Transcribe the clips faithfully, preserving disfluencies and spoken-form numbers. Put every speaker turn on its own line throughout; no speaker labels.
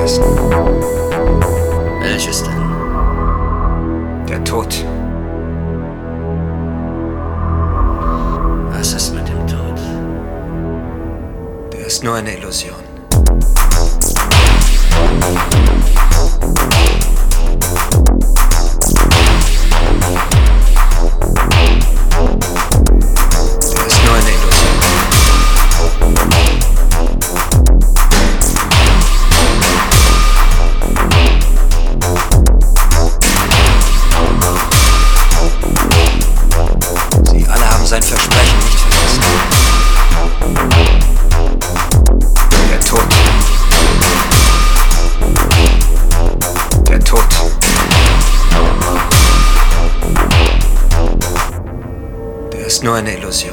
vergessen.
Welches denn?
Der Tod.
Was ist mit dem Tod?
Der ist nur eine Illusion. Der ist nur eine Illusion. Sie alle haben sein Versprechen nicht vergessen. Der Tod. Der Tod. Der ist nur eine Illusion.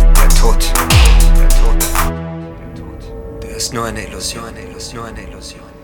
Ist nur eine Illusion, eine Illusion, eine Illusion.